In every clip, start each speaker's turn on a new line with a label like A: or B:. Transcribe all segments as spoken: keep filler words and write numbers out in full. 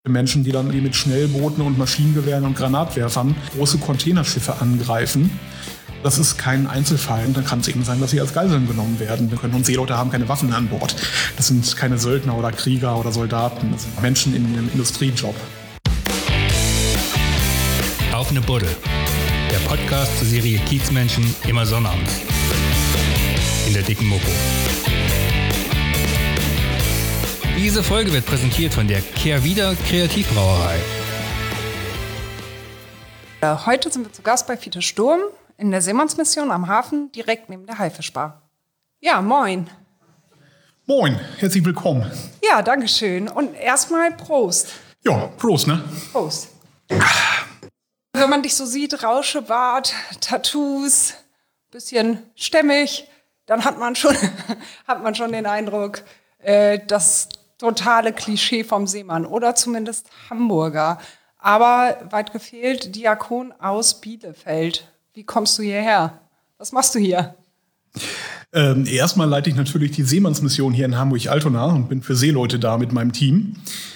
A: Menschen, die dann mit Schnellbooten und Maschinengewehren und Granatwerfern große Containerschiffe angreifen. Das ist kein Einzelfall. Dann kann es eben sein, dass sie als Geiseln genommen werden. Wir können, und Seeleute haben keine Waffen an Bord. Das sind keine Söldner oder Krieger oder Soldaten. Das sind Menschen in einem Industriejob.
B: Auf eine Buddel. Der Podcast zur Serie Kiezmenschen immer sonnabends. In der dicken Mopo. Diese Folge wird präsentiert von der Kehrwieder Kreativbrauerei.
C: Heute sind wir zu Gast bei Fiete Sturm in der Seemannsmission am Hafen, direkt neben der Haifischbar. Ja, moin.
A: Moin, herzlich willkommen.
C: Ja, danke schön. Und erstmal Prost.
A: Ja, Prost, ne?
C: Prost. Wenn man dich so sieht, Rauschebart, Tattoos, bisschen stämmig, dann hat man schon, hat man schon den Eindruck, äh, das totale Klischee vom Seemann oder zumindest Hamburger. Aber weit gefehlt, Diakon aus Bielefeld. Wie kommst du hierher? Was machst du hier?
A: Ähm, erstmal leite ich natürlich die Seemannsmission hier in Hamburg-Altona und bin für Seeleute da mit meinem Team.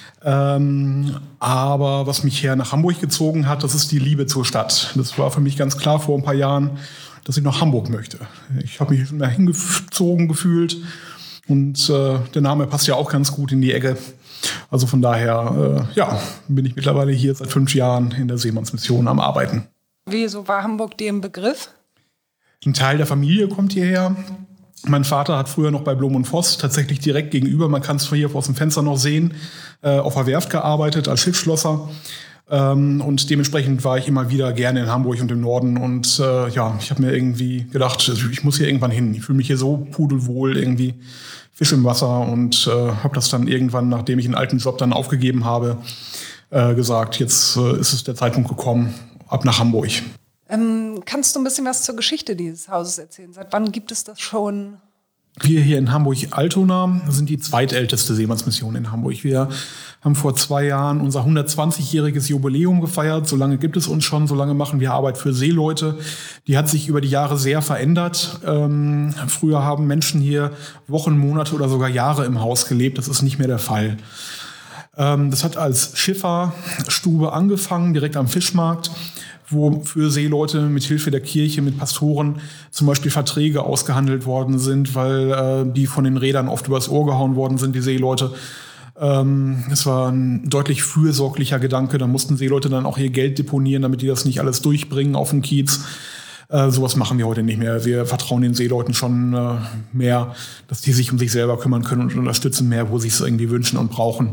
A: Ähm, aber was mich her nach Hamburg gezogen hat, das ist die Liebe zur Stadt. Das war für mich ganz klar vor ein paar Jahren, dass ich nach Hamburg möchte. Ich habe mich immer hingezogen gefühlt und äh, der Name passt ja auch ganz gut in die Ecke. Also von daher, äh, ja, bin ich mittlerweile hier seit fünf Jahren in der Seemannsmission am Arbeiten.
C: Wieso war Hamburg dir im Begriff?
A: Ein Teil der Familie kommt hierher. Mein Vater hat früher noch bei Blom und Voss, tatsächlich direkt gegenüber, man kann es hier aus dem Fenster noch sehen, äh, auf der Werft gearbeitet als Schiffsschlosser. Ähm, und dementsprechend war ich immer wieder gerne in Hamburg und im Norden. Und äh, ja, ich habe mir irgendwie gedacht, ich muss hier irgendwann hin. Ich fühle mich hier so pudelwohl, irgendwie Fisch im Wasser. Und äh, habe das dann irgendwann, nachdem ich einen alten Job dann aufgegeben habe, äh, gesagt, jetzt äh, ist es der Zeitpunkt gekommen, ab nach Hamburg.
C: Ähm, kannst du ein bisschen was zur Geschichte dieses Hauses erzählen? Seit wann gibt es das schon?
A: Wir hier in Hamburg-Altona sind die zweitälteste Seemannsmission in Hamburg. Wir haben vor zwei Jahren unser hundertzwanzigjähriges Jubiläum gefeiert. So lange gibt es uns schon, so lange machen wir Arbeit für Seeleute. Die hat sich über die Jahre sehr verändert. Ähm, früher haben Menschen hier Wochen, Monate oder sogar Jahre im Haus gelebt. Das ist nicht mehr der Fall. Ähm, das hat als Schifferstube angefangen, direkt am Fischmarkt, wo für Seeleute mit Hilfe der Kirche, mit Pastoren zum Beispiel Verträge ausgehandelt worden sind, weil äh, die von den Rädern oft übers Ohr gehauen worden sind, die Seeleute. Ähm, es war ein deutlich fürsorglicher Gedanke. Da mussten Seeleute dann auch ihr Geld deponieren, damit die das nicht alles durchbringen auf den Kiez. Äh, sowas machen wir heute nicht mehr. Wir vertrauen den Seeleuten schon äh, mehr, dass die sich um sich selber kümmern können und unterstützen mehr, wo sie es irgendwie wünschen und brauchen.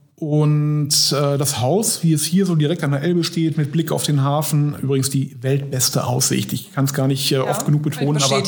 A: Und äh, das Haus, wie es hier so direkt an der Elbe steht, mit Blick auf den Hafen, übrigens die weltbeste Aussicht. Ich kann es gar nicht äh, ja, oft genug betonen, aber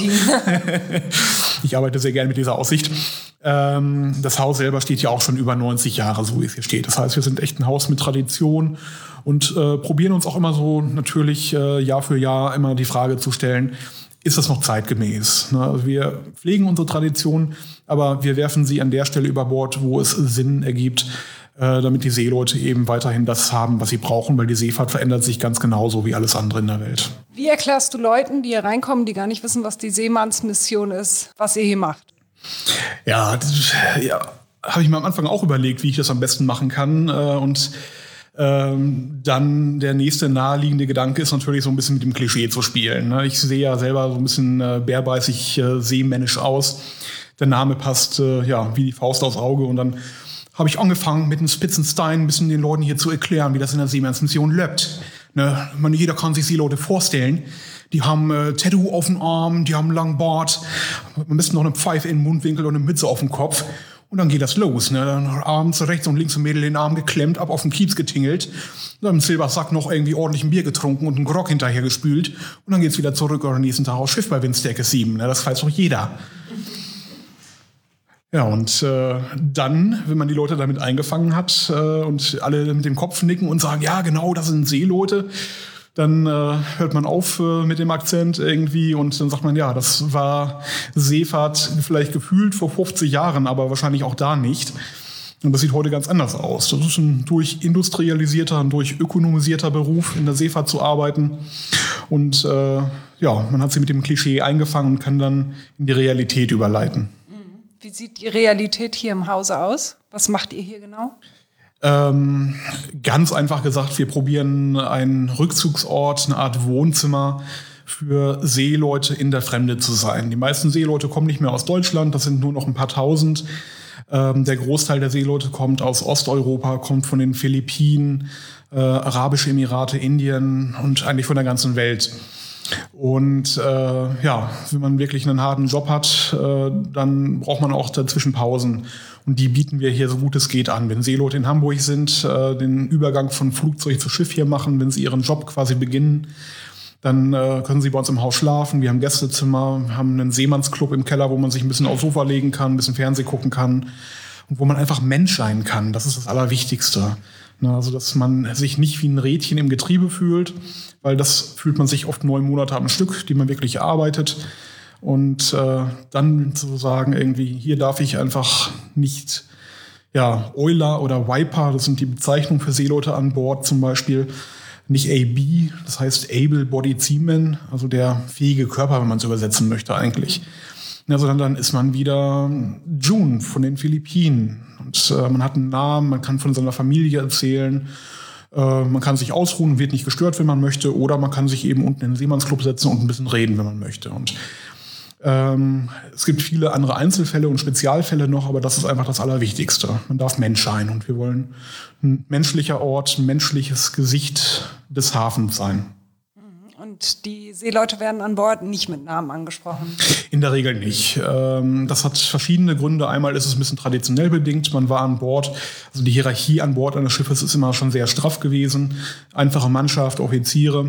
A: ich arbeite sehr gerne mit dieser Aussicht. Ähm, das Haus selber steht ja auch schon über neunzig Jahre, so wie es hier steht. Das heißt, wir sind echt ein Haus mit Tradition und äh, probieren uns auch immer so natürlich äh, Jahr für Jahr immer die Frage zu stellen, ist das noch zeitgemäß? Ne? Also wir pflegen unsere Tradition, aber wir werfen sie an der Stelle über Bord, wo es Sinn ergibt, damit die Seeleute eben weiterhin das haben, was sie brauchen, weil die Seefahrt verändert sich ganz genauso wie alles andere in der Welt.
C: Wie erklärst du Leuten, die hier reinkommen, die gar nicht wissen, was die Seemannsmission ist, was ihr hier macht?
A: Ja, das, ja, habe ich mir am Anfang auch überlegt, wie ich das am besten machen kann. Und ähm, dann der nächste naheliegende Gedanke ist natürlich so ein bisschen mit dem Klischee zu spielen. Ich sehe ja selber so ein bisschen äh, bärbeißig, äh, seemännisch aus. Der Name passt äh, ja wie die Faust aufs Auge und dann habe ich angefangen, mit einem Spitzenstein ein bisschen den Leuten hier zu erklären, wie das in der Seemannsmission läuft. Ne, man, jeder kann sich Seeleute vorstellen. Die haben äh, Tattoo auf dem Arm, die haben einen langen Bart, am besten noch eine Pfeife in den Mundwinkel und eine Mütze auf dem Kopf. Und dann geht das los. Ne? Dann abends rechts und links ein Mädel den Arm geklemmt, ab auf den Kiez getingelt. Dann im Silbersack noch irgendwie ordentlich ein Bier getrunken und einen Grog hinterher gespült. Und dann geht's wieder zurück oder nächsten Tag aufs Schiff bei Windstärke sieben. Ne? Das weiß doch jeder. Ja, und äh, dann, wenn man die Leute damit eingefangen hat äh, und alle mit dem Kopf nicken und sagen, ja, genau, das sind Seeleute, dann äh, hört man auf äh, mit dem Akzent irgendwie und dann sagt man, ja, das war Seefahrt vielleicht gefühlt vor fünfzig Jahren, aber wahrscheinlich auch da nicht. Und das sieht heute ganz anders aus. Das ist ein durchindustrialisierter, ein durchökonomisierter Beruf, in der Seefahrt zu arbeiten. Und äh, ja, man hat sie mit dem Klischee eingefangen und kann dann in die Realität überleiten.
C: Wie sieht die Realität hier im Hause aus? Was macht ihr hier genau?
A: Ähm, ganz einfach gesagt, wir probieren einen Rückzugsort, eine Art Wohnzimmer für Seeleute in der Fremde zu sein. Die meisten Seeleute kommen nicht mehr aus Deutschland, das sind nur noch ein paar tausend. Ähm, der Großteil der Seeleute kommt aus Osteuropa, kommt von den Philippinen, äh, Arabische Emirate, Indien und eigentlich von der ganzen Welt. Und äh, ja, wenn man wirklich einen harten Job hat, äh, dann braucht man auch dazwischen Pausen. Und die bieten wir hier so gut es geht an. Wenn Seeleute in Hamburg sind, äh, den Übergang von Flugzeug zu Schiff hier machen, wenn sie ihren Job quasi beginnen, dann äh, können sie bei uns im Haus schlafen. Wir haben Gästezimmer, haben einen Seemannsclub im Keller, wo man sich ein bisschen aufs Sofa legen kann, ein bisschen Fernsehen gucken kann und wo man einfach Mensch sein kann. Das ist das Allerwichtigste. Na, also, dass man sich nicht wie ein Rädchen im Getriebe fühlt, weil das fühlt man sich oft neun Monate am Stück, die man wirklich arbeitet. Und äh, dann zu sagen, irgendwie, hier darf ich einfach nicht, ja, Euler oder Viper, das sind die Bezeichnungen für Seeleute an Bord zum Beispiel, nicht A B, das heißt Able-Bodied Seaman, also der fähige Körper, wenn man es übersetzen möchte eigentlich. Ja, sondern dann ist man wieder June von den Philippinen. Und äh, man hat einen Namen, man kann von seiner Familie erzählen, äh, man kann sich ausruhen, wird nicht gestört, wenn man möchte, oder man kann sich eben unten in den Seemannsclub setzen und ein bisschen reden, wenn man möchte. Und ähm, es gibt viele andere Einzelfälle und Spezialfälle noch, aber das ist einfach das Allerwichtigste. Man darf Mensch sein und wir wollen ein menschlicher Ort, ein menschliches Gesicht des Hafens sein.
C: Und die Seeleute werden an Bord nicht mit Namen angesprochen?
A: In der Regel nicht. Das hat verschiedene Gründe. Einmal ist es ein bisschen traditionell bedingt. Man war an Bord, also die Hierarchie an Bord eines Schiffes ist immer schon sehr straff gewesen. Einfache Mannschaft, Offiziere.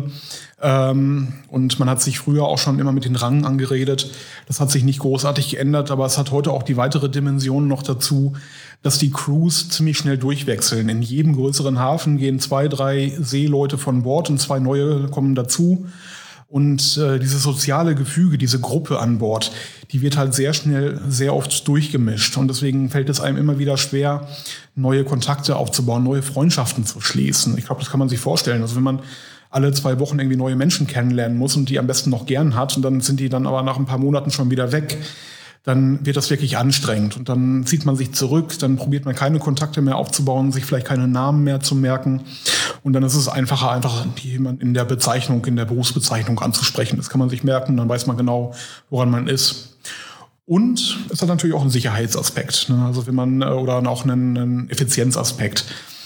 A: Und man hat sich früher auch schon immer mit den Rangen angeredet. Das hat sich nicht großartig geändert, aber es hat heute auch die weitere Dimension noch dazu, dass die Crews ziemlich schnell durchwechseln. In jedem größeren Hafen gehen zwei, drei Seeleute von Bord und zwei neue kommen dazu. Und äh, dieses soziale Gefüge, diese Gruppe an Bord, die wird halt sehr schnell, sehr oft durchgemischt. Und deswegen fällt es einem immer wieder schwer, neue Kontakte aufzubauen, neue Freundschaften zu schließen. Ich glaube, das kann man sich vorstellen. Also wenn man alle zwei Wochen irgendwie neue Menschen kennenlernen muss und die am besten noch gern hat und dann sind die dann aber nach ein paar Monaten schon wieder weg, dann wird das wirklich anstrengend und dann zieht man sich zurück, dann probiert man keine Kontakte mehr aufzubauen, sich vielleicht keine Namen mehr zu merken und dann ist es einfacher, einfach jemanden in der Bezeichnung, in der Berufsbezeichnung anzusprechen. Das kann man sich merken, dann weiß man genau, woran man ist. Und es hat natürlich auch einen Sicherheitsaspekt, ne? Also wenn man, oder auch einen, einen Effizienzaspekt.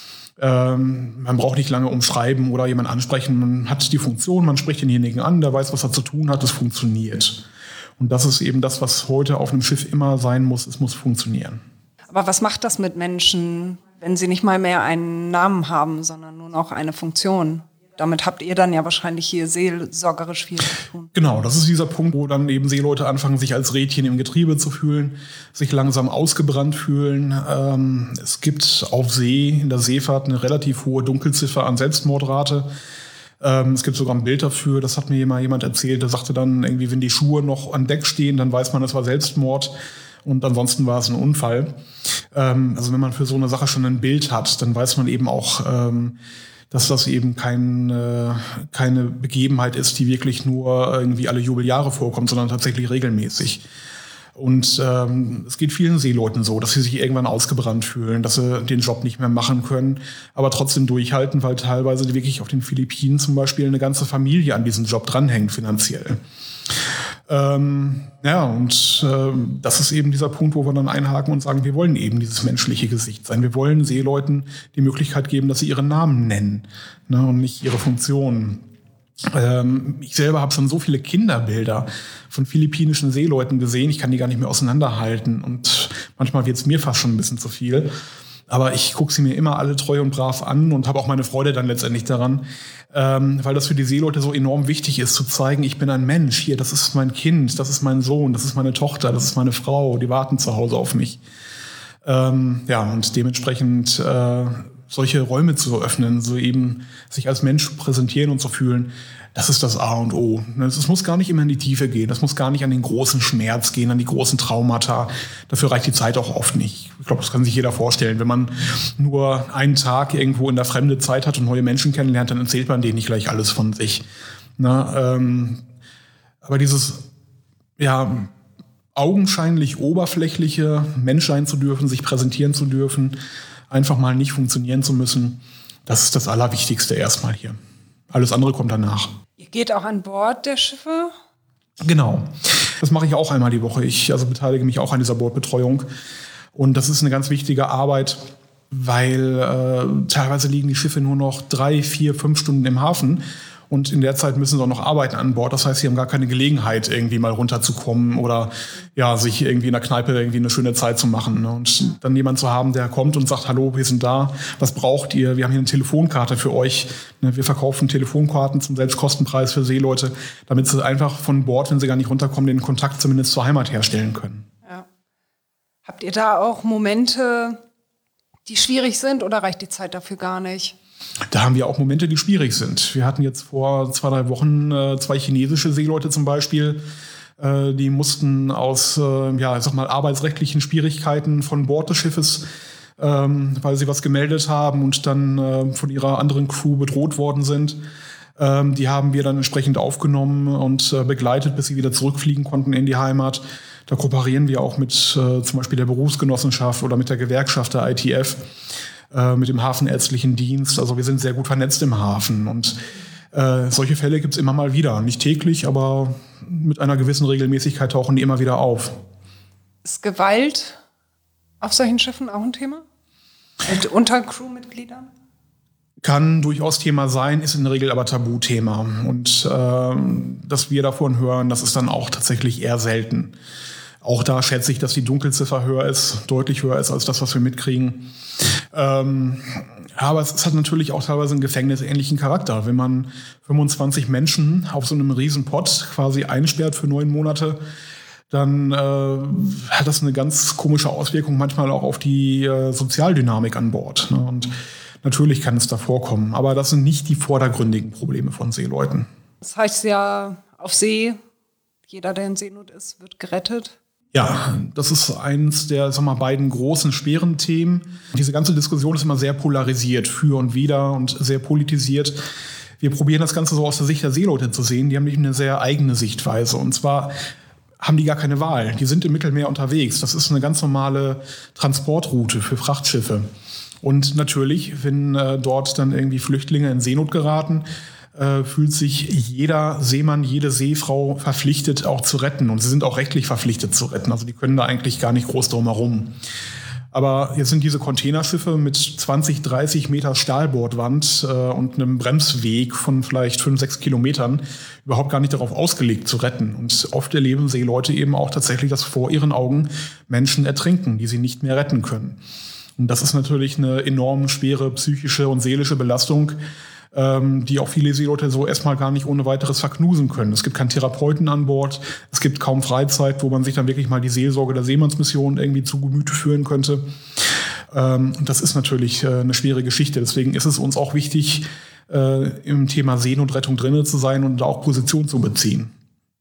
A: Ähm, man braucht nicht lange umschreiben oder jemanden ansprechen, man hat die Funktion, man spricht denjenigen an, der weiß, was er zu tun hat, es funktioniert. Und das ist eben das, was heute auf einem Schiff immer sein muss. Es muss funktionieren.
C: Aber was macht das mit Menschen, wenn sie nicht mal mehr einen Namen haben, sondern nur noch eine Funktion? Damit habt ihr dann ja wahrscheinlich hier seelsorgerisch viel zu tun.
A: Genau, das ist dieser Punkt, wo dann eben Seeleute anfangen, sich als Rädchen im Getriebe zu fühlen, sich langsam ausgebrannt fühlen. Ähm, es gibt auf See, in der Seefahrt, eine relativ hohe Dunkelziffer an Selbstmordrate. Ähm, es gibt sogar ein Bild dafür, das hat mir mal jemand erzählt, der sagte dann irgendwie, wenn die Schuhe noch an Deck stehen, dann weiß man, es war Selbstmord und ansonsten war es ein Unfall. Ähm, also wenn man für so eine Sache schon ein Bild hat, dann weiß man eben auch, ähm, dass das eben kein, äh, keine Begebenheit ist, die wirklich nur irgendwie alle Jubeljahre vorkommt, sondern tatsächlich regelmäßig. Und ähm, es geht vielen Seeleuten so, dass sie sich irgendwann ausgebrannt fühlen, dass sie den Job nicht mehr machen können, aber trotzdem durchhalten, weil teilweise wirklich auf den Philippinen zum Beispiel eine ganze Familie an diesem Job dranhängt finanziell. Ähm, ja, und äh, das ist eben dieser Punkt, wo wir dann einhaken und sagen, wir wollen eben dieses menschliche Gesicht sein. Wir wollen Seeleuten die Möglichkeit geben, dass sie ihren Namen nennen, ne, und nicht ihre Funktion. Ähm, ich selber habe schon so viele Kinderbilder von philippinischen Seeleuten gesehen, ich kann die gar nicht mehr auseinanderhalten und manchmal wird es mir fast schon ein bisschen zu viel. Aber ich gucke sie mir immer alle treu und brav an und habe auch meine Freude dann letztendlich daran, ähm, weil das für die Seeleute so enorm wichtig ist, zu zeigen, ich bin ein Mensch, hier, das ist mein Kind, das ist mein Sohn, das ist meine Tochter, das ist meine Frau, die warten zu Hause auf mich. Ähm, ja, und dementsprechend äh, solche Räume zu öffnen, so eben sich als Mensch präsentieren und zu fühlen, das ist das A und O. Es muss gar nicht immer in die Tiefe gehen. Das muss gar nicht an den großen Schmerz gehen, an die großen Traumata. Dafür reicht die Zeit auch oft nicht. Ich glaube, das kann sich jeder vorstellen. Wenn man nur einen Tag irgendwo in der Fremde Zeit hat und neue Menschen kennenlernt, dann erzählt man denen nicht gleich alles von sich. Na, ähm, aber dieses, ja, augenscheinlich oberflächliche, Mensch sein zu dürfen, sich präsentieren zu dürfen, einfach mal nicht funktionieren zu müssen. Das ist das Allerwichtigste erstmal hier. Alles andere kommt danach.
C: Ihr geht auch an Bord der Schiffe?
A: Genau. Das mache ich auch einmal die Woche. Ich also beteilige mich auch an dieser Bordbetreuung. Und das ist eine ganz wichtige Arbeit, weil äh, teilweise liegen die Schiffe nur noch drei, vier, fünf Stunden im Hafen. Und in der Zeit müssen sie auch noch arbeiten an Bord. Das heißt, sie haben gar keine Gelegenheit, irgendwie mal runterzukommen oder ja, sich irgendwie in der Kneipe irgendwie eine schöne Zeit zu machen. Und dann jemand zu haben, der kommt und sagt, hallo, wir sind da, was braucht ihr? Wir haben hier eine Telefonkarte für euch. Wir verkaufen Telefonkarten zum Selbstkostenpreis für Seeleute, damit sie einfach von Bord, wenn sie gar nicht runterkommen, den Kontakt zumindest zur Heimat herstellen können.
C: Ja. Habt ihr da auch Momente, die schwierig sind, oder reicht die Zeit dafür gar nicht?
A: Da haben wir auch Momente, die schwierig sind. Wir hatten jetzt vor zwei, drei Wochen äh, zwei chinesische Seeleute zum Beispiel, äh, die mussten aus, äh, ja, ich sag mal, arbeitsrechtlichen Schwierigkeiten von Bord des Schiffes, ähm, weil sie was gemeldet haben und dann äh, von ihrer anderen Crew bedroht worden sind. Ähm, die haben wir dann entsprechend aufgenommen und äh, begleitet, bis sie wieder zurückfliegen konnten in die Heimat. Da kooperieren wir auch mit äh, zum Beispiel der Berufsgenossenschaft oder mit der Gewerkschaft der I T F. Mit dem Hafenärztlichen Dienst. Also wir sind sehr gut vernetzt im Hafen. Und äh, solche Fälle gibt es immer mal wieder. Nicht täglich, aber mit einer gewissen Regelmäßigkeit tauchen die immer wieder auf.
C: Ist Gewalt auf solchen Schiffen auch ein Thema? Mit unter Crewmitgliedern?
A: Kann durchaus Thema sein, ist in der Regel aber Tabuthema. Und äh, dass wir davon hören, das ist dann auch tatsächlich eher selten. Auch da schätze ich, dass die Dunkelziffer höher ist, deutlich höher ist als das, was wir mitkriegen. Ähm, aber es hat natürlich auch teilweise einen gefängnisähnlichen Charakter. Wenn man fünfundzwanzig Menschen auf so einem riesen Pott quasi einsperrt für neun Monate, dann äh, hat das eine ganz komische Auswirkung manchmal auch auf die äh, Sozialdynamik an Bord. Ne? Und natürlich kann es da vorkommen, aber das sind nicht die vordergründigen Probleme von Seeleuten.
C: Das heißt ja, auf See, jeder, der in Seenot ist, wird gerettet.
A: Ja, das ist eins der, sag mal, beiden großen, schweren Themen. Diese ganze Diskussion ist immer sehr polarisiert, für und wider und sehr politisiert. Wir probieren das Ganze so aus der Sicht der Seeleute zu sehen. Die haben nämlich eine sehr eigene Sichtweise. Und zwar haben die gar keine Wahl. Die sind im Mittelmeer unterwegs. Das ist eine ganz normale Transportroute für Frachtschiffe. Und natürlich, wenn äh, dort dann irgendwie Flüchtlinge in Seenot geraten, äh, fühlt sich jeder Seemann, jede Seefrau verpflichtet, auch zu retten. Und sie sind auch rechtlich verpflichtet zu retten. Also die können da eigentlich gar nicht groß drum herum. Aber jetzt sind diese Containerschiffe mit zwanzig, dreißig Meter Stahlbordwand äh, und einem Bremsweg von vielleicht fünf, sechs Kilometern überhaupt gar nicht darauf ausgelegt zu retten. Und oft erleben Seeleute eben auch tatsächlich, dass vor ihren Augen Menschen ertrinken, die sie nicht mehr retten können. Und das ist natürlich eine enorm schwere psychische und seelische Belastung, ähm, die auch viele Seeleute so erstmal gar nicht ohne weiteres verknusen können. Es gibt keinen Therapeuten an Bord, es gibt kaum Freizeit, wo man sich dann wirklich mal die Seelsorge der Seemannsmission irgendwie zu Gemüte führen könnte. Ähm, und das ist natürlich äh, eine schwere Geschichte. Deswegen ist es uns auch wichtig, äh, im Thema Seenotrettung drin zu sein und da auch Position zu beziehen.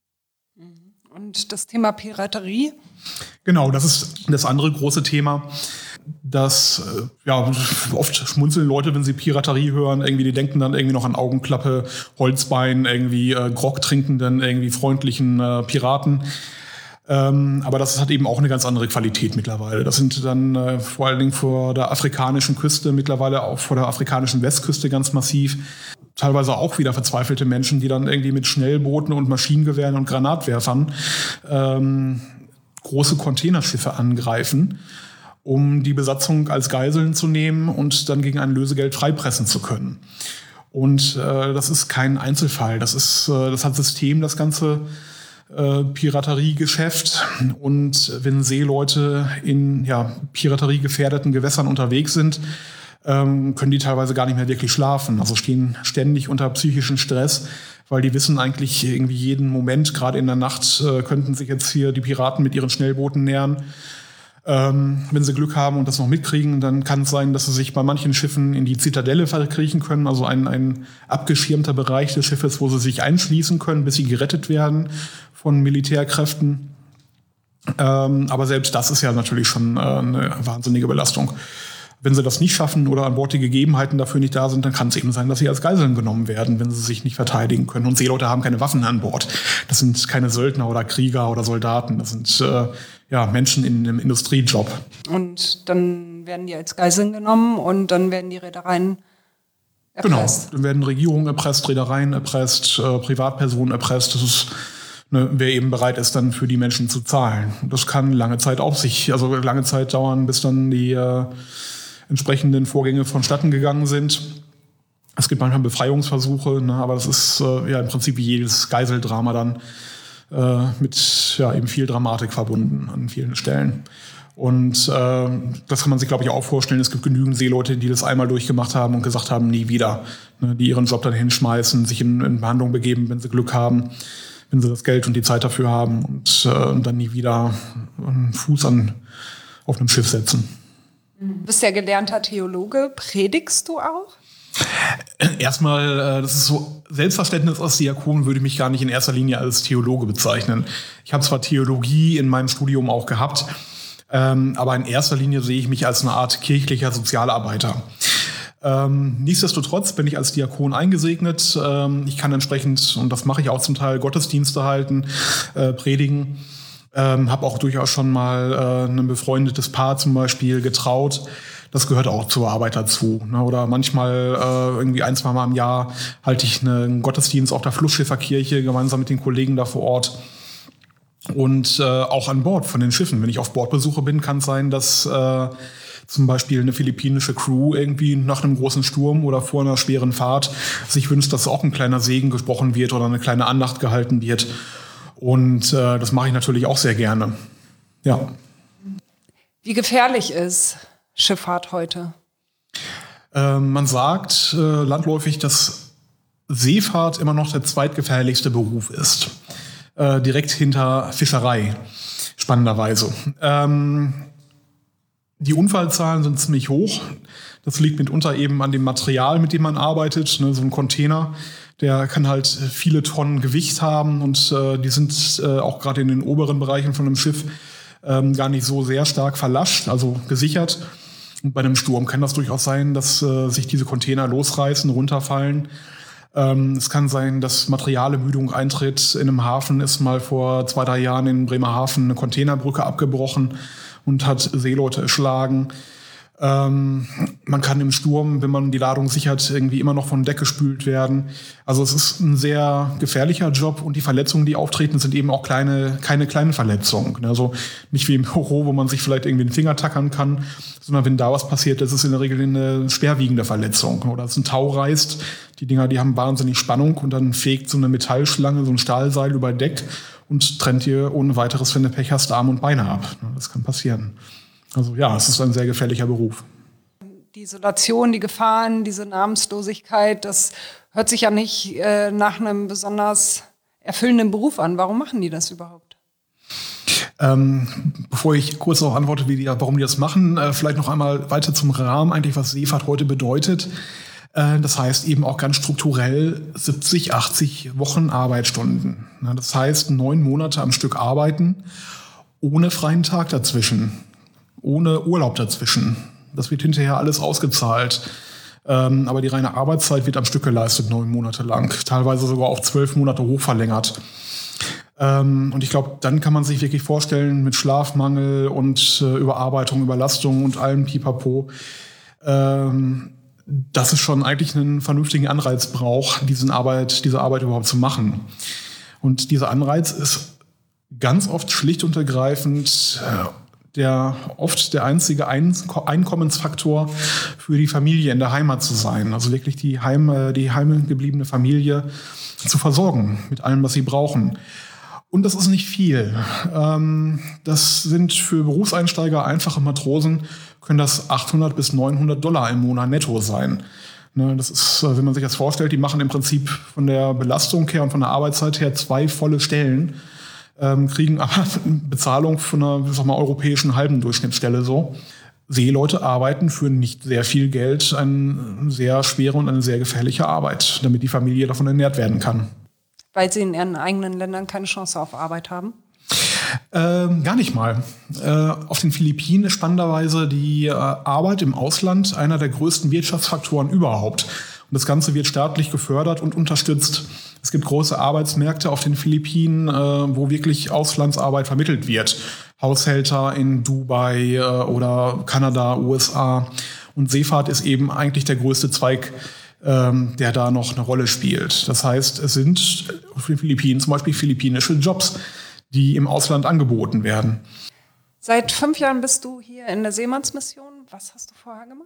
C: Und das Thema Piraterie?
A: Genau, das ist das andere große Thema. Das, ja, oft schmunzeln Leute, wenn sie Piraterie hören, irgendwie, die denken dann irgendwie noch an Augenklappe, Holzbein, irgendwie äh, Grog trinkenden, irgendwie freundlichen äh, Piraten. Ähm, aber das hat eben auch eine ganz andere Qualität mittlerweile. Das sind dann äh, vor allen Dingen vor der afrikanischen Küste, mittlerweile auch vor der afrikanischen Westküste ganz massiv. Teilweise auch wieder verzweifelte Menschen, die dann irgendwie mit Schnellbooten und Maschinengewehren und Granatwerfern ähm, große Containerschiffe angreifen, um die Besatzung als Geiseln zu nehmen und dann gegen ein Lösegeld freipressen zu können. Und äh, das ist kein Einzelfall. Das ist, äh, das hat System, das ganze äh, Pirateriegeschäft. Und wenn Seeleute in ja, pirateriegefährdeten Gewässern unterwegs sind, ähm, können die teilweise gar nicht mehr wirklich schlafen. Also stehen ständig unter psychischen Stress, weil die wissen eigentlich irgendwie jeden Moment, gerade in der Nacht, äh, könnten sich jetzt hier die Piraten mit ihren Schnellbooten nähern. Ähm, wenn sie Glück haben und das noch mitkriegen, dann kann es sein, dass sie sich bei manchen Schiffen in die Zitadelle verkriechen können, also ein, ein abgeschirmter Bereich des Schiffes, wo sie sich einschließen können, bis sie gerettet werden von Militärkräften. Ähm, aber selbst das ist ja natürlich schon äh, eine wahnsinnige Belastung. Wenn sie das nicht schaffen oder an Bord die Gegebenheiten dafür nicht da sind, dann kann es eben sein, dass sie als Geiseln genommen werden, wenn sie sich nicht verteidigen können. Und Seeleute haben keine Waffen an Bord. Das sind keine Söldner oder Krieger oder Soldaten. Das sind äh, ja Menschen in einem Industriejob.
C: Und dann Dann werden die als Geiseln genommen und dann werden die Reedereien erpresst.
A: Genau, dann werden Regierungen erpresst, Reedereien erpresst, äh, Privatpersonen erpresst. Das ist, ne, wer eben bereit ist, dann für die Menschen zu zahlen. Das kann lange Zeit auf sich, also lange Zeit dauern, bis dann die äh, entsprechenden Vorgänge vonstatten gegangen sind. Es gibt manchmal Befreiungsversuche, ne, aber das ist äh, ja im Prinzip wie jedes Geiseldrama dann äh, mit ja, eben viel Dramatik verbunden an vielen Stellen. Und äh, das kann man sich, glaube ich, auch vorstellen. Es gibt genügend Seeleute, die das einmal durchgemacht haben und gesagt haben, nie wieder. Ne, die ihren Job dann hinschmeißen, sich in, in Behandlung begeben, wenn sie Glück haben, wenn sie das Geld und die Zeit dafür haben und äh, dann nie wieder einen Fuß an, auf einem Schiff setzen.
C: Du bist ja gelernter Theologe. Predigst du auch?
A: Erstmal, das ist so Selbstverständnis als Diakon, würde ich mich gar nicht in erster Linie als Theologe bezeichnen. Ich habe zwar Theologie in meinem Studium auch gehabt, ähm, aber in erster Linie sehe ich mich als eine Art kirchlicher Sozialarbeiter. Ähm, nichtsdestotrotz bin ich als Diakon eingesegnet. Ähm, ich kann entsprechend, und das mache ich auch zum Teil, Gottesdienste halten, äh, predigen. Ähm, habe auch durchaus schon mal äh, ein befreundetes Paar zum Beispiel getraut. Das gehört auch zur Arbeit dazu. Ne? Oder manchmal äh, irgendwie ein, zwei Mal im Jahr halte ich einen Gottesdienst auf der Flussschifferkirche gemeinsam mit den Kollegen da vor Ort. Und äh, auch an Bord von den Schiffen. Wenn ich auf Bordbesuche bin, kann es sein, dass äh, zum Beispiel eine philippinische Crew irgendwie nach einem großen Sturm oder vor einer schweren Fahrt sich wünscht, dass auch ein kleiner Segen gesprochen wird oder eine kleine Andacht gehalten wird. Und äh, das mache ich natürlich auch sehr gerne. Ja.
C: Wie gefährlich ist Schifffahrt heute?
A: Äh, man sagt äh, landläufig, dass Seefahrt immer noch der zweitgefährlichste Beruf ist. Äh, direkt hinter Fischerei, spannenderweise. Ähm, die Unfallzahlen sind ziemlich hoch. Das liegt mitunter eben an dem Material, mit dem man arbeitet. Ne, so ein Container, der kann halt viele Tonnen Gewicht haben und äh, die sind äh, auch gerade in den oberen Bereichen von einem Schiff ähm, gar nicht so sehr stark verlascht, also gesichert. Und bei einem Sturm kann das durchaus sein, dass äh, sich diese Container losreißen, runterfallen. Ähm, es kann sein, dass Materialermüdung eintritt. In einem Hafen ist mal vor zwei, drei Jahren in Bremerhaven eine Containerbrücke abgebrochen und hat Seeleute erschlagen. Ähm, man kann im Sturm, wenn man die Ladung sichert, irgendwie immer noch von Deck gespült werden. Also es ist ein sehr gefährlicher Job und die Verletzungen, die auftreten, sind eben auch kleine, keine kleinen Verletzungen. Also nicht wie im Büro, wo man sich vielleicht irgendwie den Finger tackern kann, sondern wenn da was passiert, das ist in der Regel eine schwerwiegende Verletzung. Oder es ein Tau reißt, die Dinger, die haben wahnsinnig Spannung und dann fegt so eine Metallschlange, so ein Stahlseil über Deck und trennt dir ohne weiteres, wenn du Pech hast, Arme und Beine ab. Das kann passieren. Also ja, es ist ein sehr gefährlicher Beruf.
C: Die Isolation, die Gefahren, diese Namenlosigkeit, das hört sich ja nicht äh, nach einem besonders erfüllenden Beruf an. Warum machen die das überhaupt?
A: Ähm, bevor ich kurz noch antworte, wie die, warum die das machen, äh, vielleicht noch einmal weiter zum Rahmen, eigentlich was Seefahrt heute bedeutet. Äh, das heißt eben auch ganz strukturell siebzig, achtzig Wochen Arbeitsstunden. Na, das heißt neun Monate am Stück arbeiten, ohne freien Tag dazwischen. Ohne Urlaub dazwischen. Das wird hinterher alles ausgezahlt. Ähm, aber die reine Arbeitszeit wird am Stück geleistet, neun Monate lang. Teilweise sogar auf zwölf Monate hochverlängert. Ähm, und ich glaube, dann kann man sich wirklich vorstellen, mit Schlafmangel und äh, Überarbeitung, Überlastung und allem Pipapo, ähm, dass es schon eigentlich einen vernünftigen Anreiz braucht, diesen Arbeit, diese Arbeit überhaupt zu machen. Und dieser Anreiz ist ganz oft schlicht und ergreifend äh, der oft der einzige Einkommensfaktor für die Familie in der Heimat zu sein. Also wirklich die Heim, die heimgebliebene Familie zu versorgen mit allem, was sie brauchen. Und das ist nicht viel. Das sind für Berufseinsteiger, einfache Matrosen, können das achthundert bis neunhundert Dollar im Monat netto sein. Das ist, wenn man sich das vorstellt, die machen im Prinzip von der Belastung her und von der Arbeitszeit her zwei volle Stellen. Ähm, kriegen aber Bezahlung von einer, sag mal, europäischen halben Durchschnittsstelle so. Seeleute arbeiten für nicht sehr viel Geld eine sehr schwere und eine sehr gefährliche Arbeit, damit die Familie davon ernährt werden kann.
C: Weil sie in ihren eigenen Ländern keine Chance auf Arbeit haben?
A: Ähm, gar nicht mal. Äh, auf den Philippinen ist spannenderweise die äh, Arbeit im Ausland einer der größten Wirtschaftsfaktoren überhaupt. Und das Ganze wird staatlich gefördert und unterstützt. Es gibt große Arbeitsmärkte auf den Philippinen, äh, wo wirklich Auslandsarbeit vermittelt wird. Haushälter in Dubai äh, oder Kanada, U S A. Und Seefahrt ist eben eigentlich der größte Zweig, ähm, der da noch eine Rolle spielt. Das heißt, es sind auf den Philippinen zum Beispiel philippinische Jobs, die im Ausland angeboten werden.
C: Seit fünf Jahren bist du hier in der Seemannsmission. Was hast du vorher gemacht?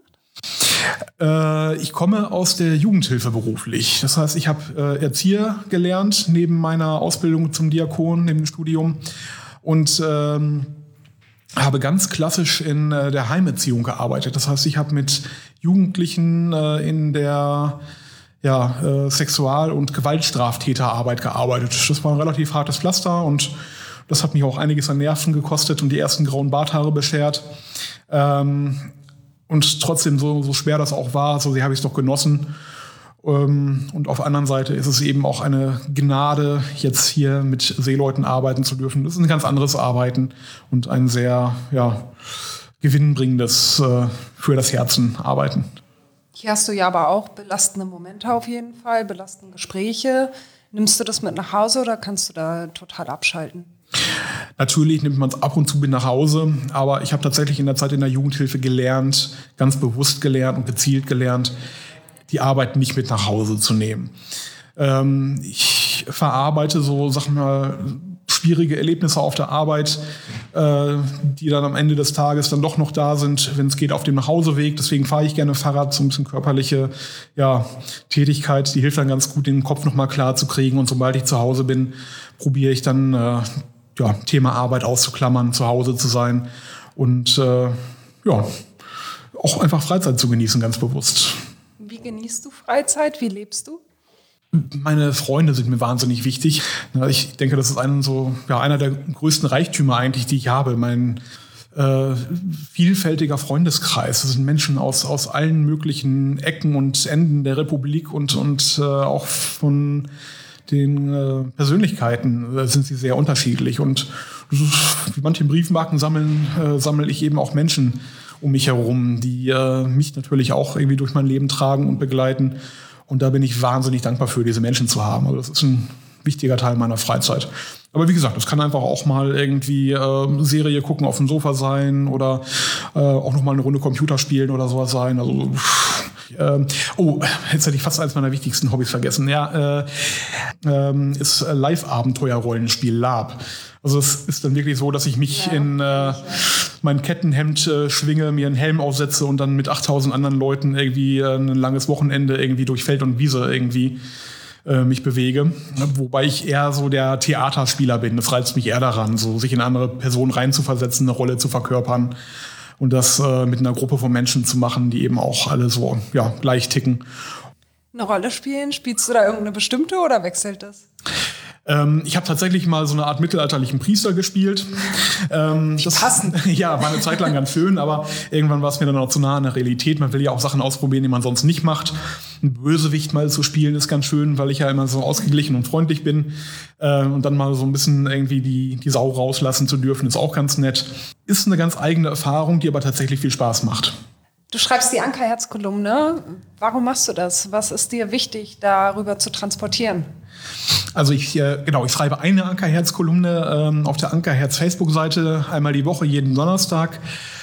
A: Äh, ich komme aus der Jugendhilfe beruflich. Das heißt, ich habe äh, Erzieher gelernt, neben meiner Ausbildung zum Diakon, neben dem Studium. Und ähm, habe ganz klassisch in äh, der Heimerziehung gearbeitet. Das heißt, ich habe mit Jugendlichen äh, in der ja, äh, Sexual- und Gewaltstraftäterarbeit gearbeitet. Das war ein relativ hartes Pflaster und das hat mich auch einiges an Nerven gekostet und die ersten grauen Barthaare beschert. Ähm, und trotzdem, so, so schwer das auch war, so sehr habe ich es doch genossen. Ähm, und auf der anderen Seite ist es eben auch eine Gnade, jetzt hier mit Seeleuten arbeiten zu dürfen. Das ist ein ganz anderes Arbeiten und ein sehr ja, gewinnbringendes äh, für das Herzen Arbeiten.
C: Hier hast du ja aber auch belastende Momente auf jeden Fall, belastende Gespräche. Nimmst du das mit nach Hause oder kannst du da total abschalten?
A: Natürlich nimmt man es ab und zu mit nach Hause, aber ich habe tatsächlich in der Zeit in der Jugendhilfe gelernt, ganz bewusst gelernt und gezielt gelernt, die Arbeit nicht mit nach Hause zu nehmen. Ähm, ich verarbeite so, sag mal, schwierige Erlebnisse auf der Arbeit, äh, die dann am Ende des Tages dann doch noch da sind, wenn es geht, auf dem Nachhauseweg. Deswegen fahre ich gerne Fahrrad, so ein bisschen körperliche ja, Tätigkeit. Die hilft dann ganz gut, den Kopf nochmal klar zu kriegen. Und sobald ich zu Hause bin, probiere ich dann äh, ja, Thema Arbeit auszuklammern, zu Hause zu sein und äh, ja, auch einfach Freizeit zu genießen, ganz bewusst.
C: Wie genießt du Freizeit? Wie lebst du?
A: Meine Freunde sind mir wahnsinnig wichtig. Ich denke, das ist ein, so, ja, einer der größten Reichtümer eigentlich, die ich habe. Mein äh, vielfältiger Freundeskreis. Das sind Menschen aus, aus allen möglichen Ecken und Enden der Republik und, und äh, auch von den äh, Persönlichkeiten äh, sind sie sehr unterschiedlich. Und wie manche Briefmarken sammeln, äh, sammle ich eben auch Menschen um mich herum, die äh, mich natürlich auch irgendwie durch mein Leben tragen und begleiten. Und da bin ich wahnsinnig dankbar für, diese Menschen zu haben. Also das ist ein wichtiger Teil meiner Freizeit. Aber wie gesagt, das kann einfach auch mal irgendwie äh, Serie gucken auf dem Sofa sein oder äh, auch noch mal eine Runde Computer spielen oder sowas sein. Also äh, oh, jetzt hätte ich fast eines meiner wichtigsten Hobbys vergessen. Ja, äh, äh, ist Live-Abenteuer-Rollenspiel Lab. Also es ist dann wirklich so, dass ich mich ja. in äh, mein Kettenhemd äh, schwinge, mir einen Helm aufsetze und dann mit achttausend anderen Leuten irgendwie äh, ein langes Wochenende irgendwie durch Feld und Wiese irgendwie äh, mich bewege. Wobei ich eher so der Theaterspieler bin. Das reizt mich eher daran, so sich in andere Personen reinzuversetzen, eine Rolle zu verkörpern und das äh, mit einer Gruppe von Menschen zu machen, die eben auch alle so ja, gleich ticken.
C: Eine Rolle spielen? Spielst du da irgendeine bestimmte oder wechselt das?
A: Ähm, ich habe tatsächlich mal so eine Art mittelalterlichen Priester gespielt. Ähm, das
C: passend.
A: Ja, war eine Zeit lang ganz schön, aber irgendwann war es mir dann auch zu nah an der Realität. Man will ja auch Sachen ausprobieren, die man sonst nicht macht. Ein Bösewicht mal zu spielen ist ganz schön, weil ich ja immer so ausgeglichen und freundlich bin. Äh, und dann mal so ein bisschen irgendwie die, die Sau rauslassen zu dürfen, ist auch ganz nett. Ist eine ganz eigene Erfahrung, die aber tatsächlich viel Spaß macht.
C: Du schreibst die Ankerherz-Kolumne. Warum machst du das? Was ist dir wichtig, darüber zu transportieren?
A: Also ich, äh, genau, ich schreibe eine Ankerherz-Kolumne ähm, auf der Ankerherz-Facebook-Seite einmal die Woche, jeden Donnerstag.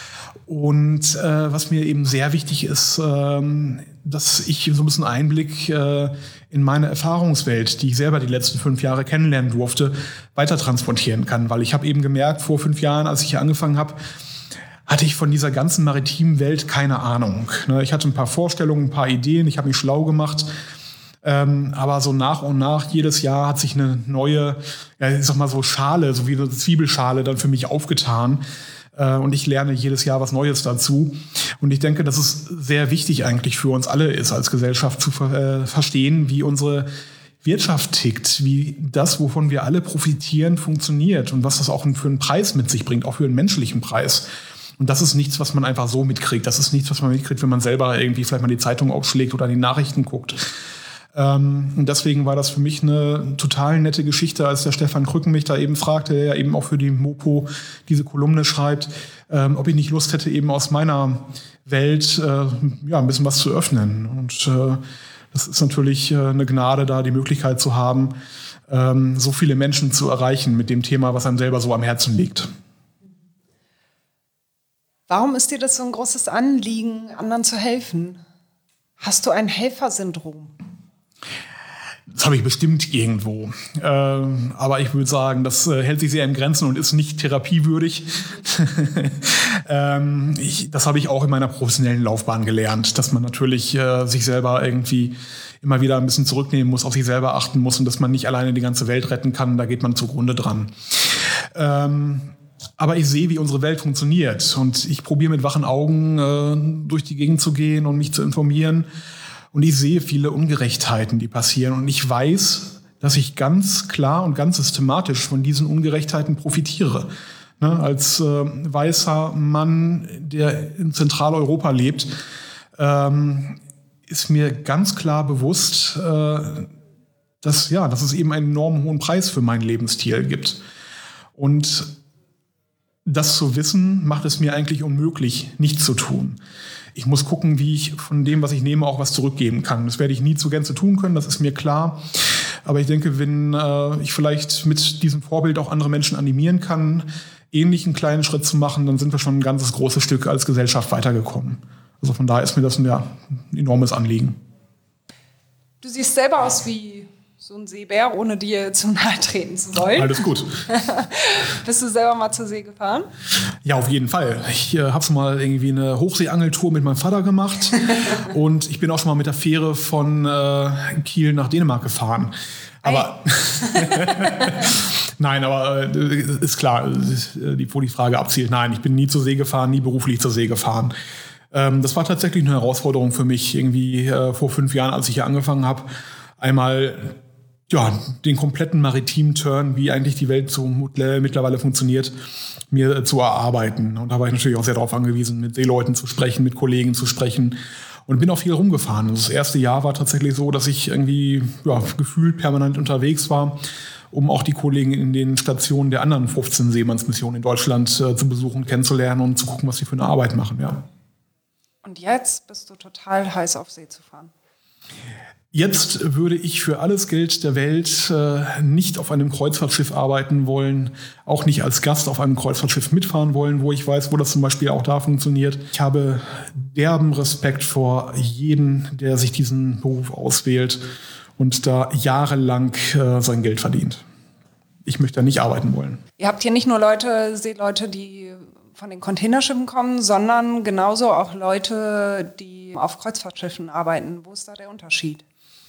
A: Und äh, was mir eben sehr wichtig ist, ähm, dass ich so ein bisschen Einblick äh, in meine Erfahrungswelt, die ich selber die letzten fünf Jahre kennenlernen durfte, weiter transportieren kann. Weil ich habe eben gemerkt, vor fünf Jahren, als ich hier angefangen habe, hatte ich von dieser ganzen maritimen Welt keine Ahnung. Ich hatte ein paar Vorstellungen, ein paar Ideen, ich habe mich schlau gemacht. Ähm, aber so nach und nach, jedes Jahr hat sich eine neue, ja, ich sag mal so Schale, so wie eine Zwiebelschale dann für mich aufgetan. Äh, und ich lerne jedes Jahr was Neues dazu. Und ich denke, dass es sehr wichtig eigentlich für uns alle ist, als Gesellschaft zu ver- äh, verstehen, wie unsere Wirtschaft tickt, wie das, wovon wir alle profitieren, funktioniert und was das auch für einen Preis mit sich bringt, auch für einen menschlichen Preis. Und das ist nichts, was man einfach so mitkriegt. Das ist nichts, was man mitkriegt, wenn man selber irgendwie vielleicht mal die Zeitung aufschlägt oder die Nachrichten guckt. Ähm, und deswegen war das für mich eine total nette Geschichte, als der Stefan Krücken mich da eben fragte, der ja eben auch für die Mopo diese Kolumne schreibt, ähm, ob ich nicht Lust hätte, eben aus meiner Welt äh, ja, ein bisschen was zu öffnen. Und äh, Das ist natürlich eine Gnade, da die Möglichkeit zu haben, so viele Menschen zu erreichen mit dem Thema, was einem selber so am Herzen liegt.
C: Warum ist dir das so ein großes Anliegen, anderen zu helfen? Hast du ein Helfersyndrom?
A: Das habe ich bestimmt irgendwo. Ähm, aber ich würde sagen, das äh, hält sich sehr in Grenzen und ist nicht therapiewürdig. ähm, ich, das habe ich auch in meiner professionellen Laufbahn gelernt, dass man natürlich äh, sich selber irgendwie immer wieder ein bisschen zurücknehmen muss, auf sich selber achten muss und dass man nicht alleine die ganze Welt retten kann. Da geht man zugrunde dran. Ähm, aber ich sehe, wie unsere Welt funktioniert und ich probiere mit wachen Augen äh, durch die Gegend zu gehen und mich zu informieren. Und ich sehe viele Ungerechtheiten, die passieren. Und ich weiß, dass ich ganz klar und ganz systematisch von diesen Ungerechtheiten profitiere. Ne, als äh, weißer Mann, der in Zentraleuropa lebt, ähm, ist mir ganz klar bewusst, äh, dass, ja, dass es eben einen enorm hohen Preis für meinen Lebensstil gibt. Und das zu wissen, macht es mir eigentlich unmöglich, nichts zu tun. Ich muss gucken, wie ich von dem, was ich nehme, auch was zurückgeben kann. Das werde ich nie zur Gänze tun können, das ist mir klar. Aber ich denke, wenn äh, ich vielleicht mit diesem Vorbild auch andere Menschen animieren kann, ähnlich einen kleinen Schritt zu machen, dann sind wir schon ein ganzes großes Stück als Gesellschaft weitergekommen. Also von daher ist mir das ein, ja, ein enormes Anliegen.
C: Du siehst selber aus wie so ein Seebär, ohne dir zu nahe treten zu wollen.
A: Alles gut.
C: Bist du selber mal zur See gefahren?
A: Ja, auf jeden Fall. Ich äh, habe mal irgendwie eine Hochseeangeltour mit meinem Vater gemacht und ich bin auch schon mal mit der Fähre von äh, Kiel nach Dänemark gefahren. Aber nein, aber äh, ist klar, die, wo die Frage abzielt. Nein, ich bin nie zur See gefahren, nie beruflich zur See gefahren. Ähm, das war tatsächlich eine Herausforderung für mich, irgendwie äh, vor fünf Jahren, als ich hier angefangen habe, einmal ja, den kompletten maritimen Turn, wie eigentlich die Welt so mittlerweile funktioniert, mir äh, zu erarbeiten. Und da war ich natürlich auch sehr darauf angewiesen, mit Seeleuten zu sprechen, mit Kollegen zu sprechen. Und bin auch viel rumgefahren. Das erste Jahr war tatsächlich so, dass ich irgendwie ja, gefühlt permanent unterwegs war, um auch die Kollegen in den Stationen der anderen fünfzehn Seemannsmissionen in Deutschland äh, zu besuchen, kennenzulernen und zu gucken, was sie für eine Arbeit machen. Ja.
C: Und jetzt bist du total heiß auf See zu fahren?
A: Jetzt würde ich für alles Geld der Welt äh, nicht auf einem Kreuzfahrtschiff arbeiten wollen, auch nicht als Gast auf einem Kreuzfahrtschiff mitfahren wollen, wo ich weiß, wo das zum Beispiel auch da funktioniert. Ich habe derben Respekt vor jedem, der sich diesen Beruf auswählt und da jahrelang äh, sein Geld verdient. Ich möchte da nicht arbeiten wollen.
C: Ihr habt hier nicht nur Leute, Seeleute, die von den Containerschiffen kommen, sondern genauso auch Leute, die auf Kreuzfahrtschiffen arbeiten. Wo ist da der Unterschied?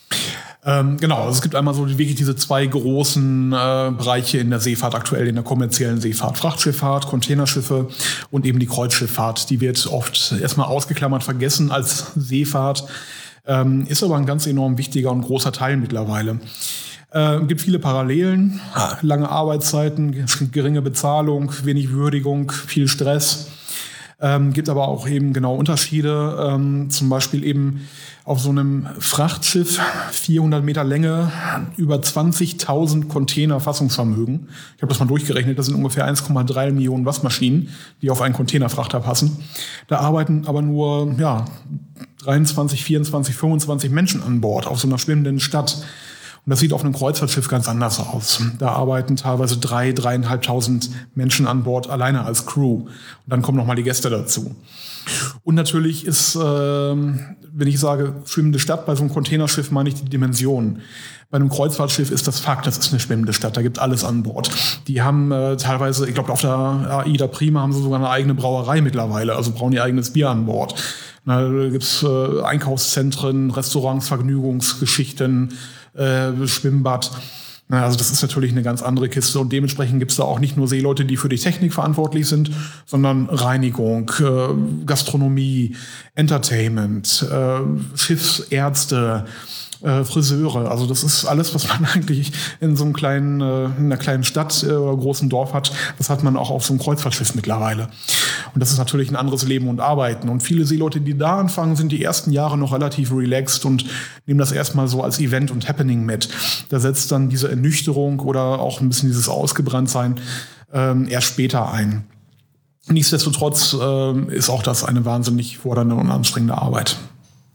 A: Ähm, genau, also es gibt einmal so wirklich diese zwei großen äh, Bereiche in der Seefahrt aktuell, in der kommerziellen Seefahrt. Frachtschifffahrt, Containerschiffe und eben die Kreuzschifffahrt. Die wird oft erstmal ausgeklammert, vergessen als Seefahrt, ähm, ist aber ein ganz enorm wichtiger und großer Teil mittlerweile. Es äh, gibt viele Parallelen, lange Arbeitszeiten, geringe Bezahlung, wenig Würdigung, viel Stress. Ähm, gibt aber auch eben genau Unterschiede, ähm, zum Beispiel eben auf so einem Frachtschiff, vierhundert Meter Länge, über zwanzigtausend Container Fassungsvermögen. Ich habe das mal durchgerechnet, das sind ungefähr eins Komma drei Millionen Waschmaschinen, die auf einen Containerfrachter passen. Da arbeiten aber nur ja, dreiundzwanzig, vierundzwanzig, fünfundzwanzig Menschen an Bord auf so einer schwimmenden Stadt. Und das sieht auf einem Kreuzfahrtschiff ganz anders aus. Da arbeiten teilweise drei, dreieinhalbtausend Menschen an Bord alleine als Crew. Und dann kommen nochmal die Gäste dazu. Und natürlich ist, äh, wenn ich sage schwimmende Stadt, bei so einem Containerschiff meine ich die Dimension. Bei einem Kreuzfahrtschiff ist das Fakt, das ist eine schwimmende Stadt, da gibt alles an Bord. Die haben äh, teilweise, ich glaube auf der Aida Prima haben sie sogar eine eigene Brauerei mittlerweile, also brauen ihr eigenes Bier an Bord. Na, da gibt's äh, Einkaufszentren, Restaurants, Vergnügungsgeschichten, äh, Schwimmbad. Na, also das ist natürlich eine ganz andere Kiste und dementsprechend gibt's da auch nicht nur Seeleute, die für die Technik verantwortlich sind, sondern Reinigung, äh, Gastronomie, Entertainment, äh, Schiffsärzte, äh, Friseure. Also das ist alles, was man eigentlich in so einem kleinen, äh, in einer kleinen Stadt äh, oder großen Dorf hat. Das hat man auch auf so einem Kreuzfahrtschiff mittlerweile. Und das ist natürlich ein anderes Leben und Arbeiten. Und viele Seeleute, die da anfangen, sind die ersten Jahre noch relativ relaxed und nehmen das erstmal so als Event und Happening mit. Da setzt dann diese Ernüchterung oder auch ein bisschen dieses Ausgebranntsein ähm, erst später ein. Nichtsdestotrotz äh, ist auch das eine wahnsinnig fordernde und anstrengende Arbeit.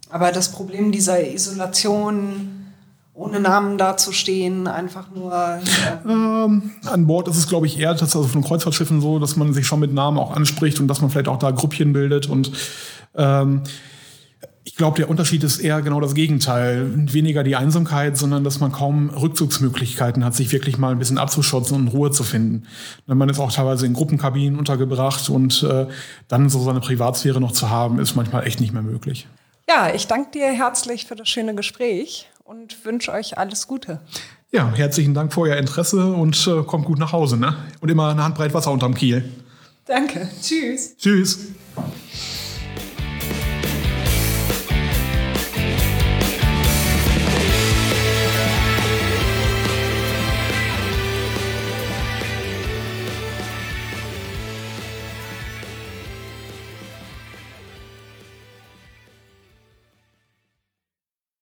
C: Aber das Problem dieser Isolation, ohne Namen dazustehen, einfach nur... Ja.
A: Ähm, an Bord ist es, glaube ich, eher das also von Kreuzfahrtschiffen so, dass man sich schon mit Namen auch anspricht und dass man vielleicht auch da Gruppchen bildet. Und ähm, ich glaube, der Unterschied ist eher genau das Gegenteil. Weniger die Einsamkeit, sondern dass man kaum Rückzugsmöglichkeiten hat, sich wirklich mal ein bisschen abzuschotten und Ruhe zu finden. Man ist auch teilweise in Gruppenkabinen untergebracht und äh, dann so seine Privatsphäre noch zu haben, ist manchmal echt nicht mehr möglich.
C: Ja, ich danke dir herzlich für das schöne Gespräch und wünsche euch alles Gute.
A: Ja, herzlichen Dank für euer Interesse und äh, kommt gut nach Hause, ne? Und immer eine Handbreit Wasser unterm Kiel.
C: Danke. Tschüss.
A: Tschüss.